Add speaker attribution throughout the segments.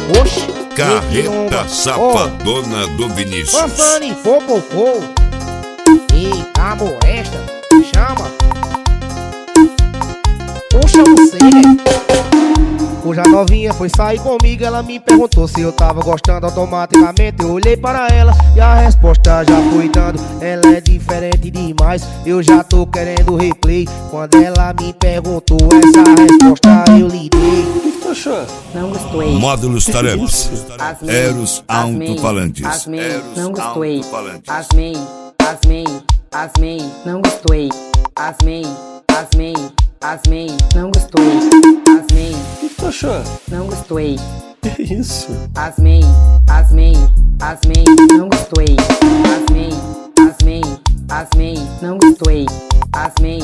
Speaker 1: Oxi,
Speaker 2: Carreta Safadona do Vinícius.
Speaker 1: Fanfane, fofofô. Eita, molesta, chama. Puxa você. Hoje a novinha foi sair comigo, ela me perguntou se eu tava gostando. Automaticamente eu olhei para ela e a resposta já fui dando. Ela é diferente demais, eu já tô querendo replay. Quando ela me perguntou essa resposta eu lhe dei.
Speaker 3: Não gostei.
Speaker 2: Módulos Taramps. Eros Alto-Falantes.
Speaker 3: Não gostei. Asmei. Não gostei. Asmei. Não gostei. Asmei.
Speaker 4: O que tu achou?
Speaker 3: Não gostei.
Speaker 4: Que isso?
Speaker 3: Asmei. Não gostei. Asmei. Não gostei. Asmei.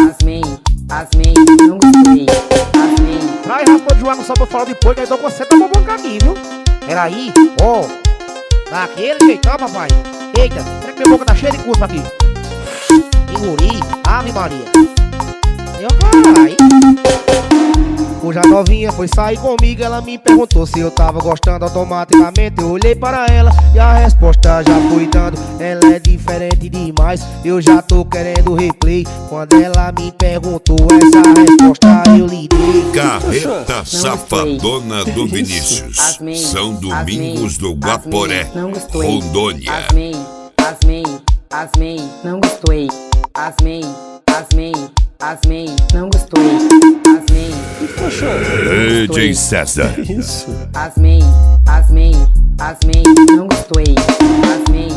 Speaker 3: Não gostei. Asmei.
Speaker 1: Traz raspa de João só pra falar depois, que aí dou você tá boca aqui, viu? Peraí, ó. Daquele jeitão, papai. Eita, será que minha boca tá cheia de cuspa aqui? Engoli, ave Maria. Meu caralho. Hoje a novinha foi sair comigo, ela me perguntou se eu tava gostando. Automaticamente eu olhei para ela e a resposta já fui dando. Ela é diferente demais, eu já tô querendo replay. Quando ela me perguntou essa resposta eu lhe dei.
Speaker 2: Carreta Safadona do Vinícius. São Domingos do Guaporé, Rondônia.
Speaker 3: Asmei. Não gostei. Asmei. Não gostei. Asmei.
Speaker 4: O que tu achou?
Speaker 2: DJ César.
Speaker 4: Que isso?
Speaker 3: Asmei. Não gostei. Asmei.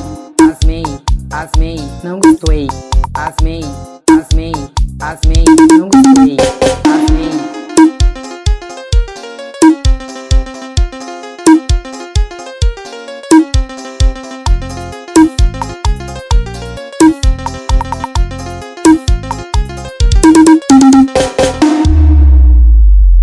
Speaker 3: Não gostei. Asmei. Não gostei. Asmei.